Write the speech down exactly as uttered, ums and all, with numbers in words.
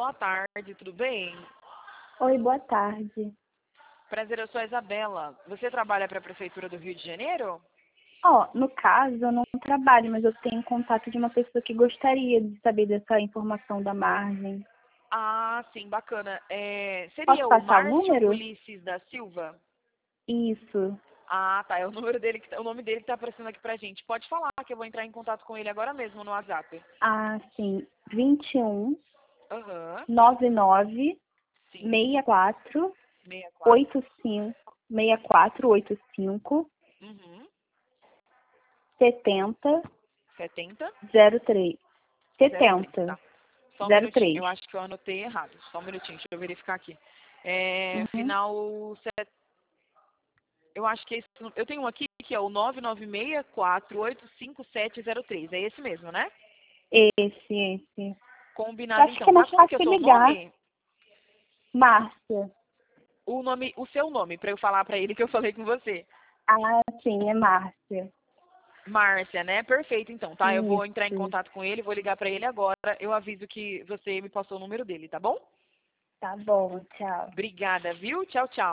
boa tarde, tudo bem? Oi, boa tarde. Prazer, eu sou a Isabela. Você trabalha para a Prefeitura do Rio de Janeiro? Ó, no caso, eu não trabalho, mas eu tenho contato de uma pessoa que gostaria de saber dessa informação da margem. Ah, sim, bacana. É, Posso seria o passar o Márcio número? Ulisses da Silva? Isso. Ah, tá, é o número dele, que tá- o nome dele que tá aparecendo aqui pra gente. Pode falar que eu vou entrar em contato com ele agora mesmo no WhatsApp. Ah, sim. vinte e um, Aham, noventa e nove, sim, sessenta e quatro, sessenta e quatro. oitenta e cinco, sessenta e quatro, oitenta e cinco, Uhum, setenta, setenta, zero três. zero três, setenta, tá. Só um zero minutinho, três. eu acho que eu anotei errado. Só um minutinho, deixa eu verificar aqui. É, Uhum. final Eu acho que esse, eu tenho um aqui que é o nove nove seis quatro oito cinco sete zero três. É esse mesmo, né? Esse, esse. Combinado Acho que então, é tá? mais Como que é o fácil seu ligar. nome? Márcia. O nome, o seu nome, pra eu falar pra ele que eu falei com você. Ah, sim, é Márcia. Márcia, né? Perfeito então, tá? Eu vou entrar em Isso. contato com ele, vou ligar pra ele agora. Eu aviso que você me passou o número dele, tá bom? Tá bom, tchau. Obrigada, viu? Tchau, tchau.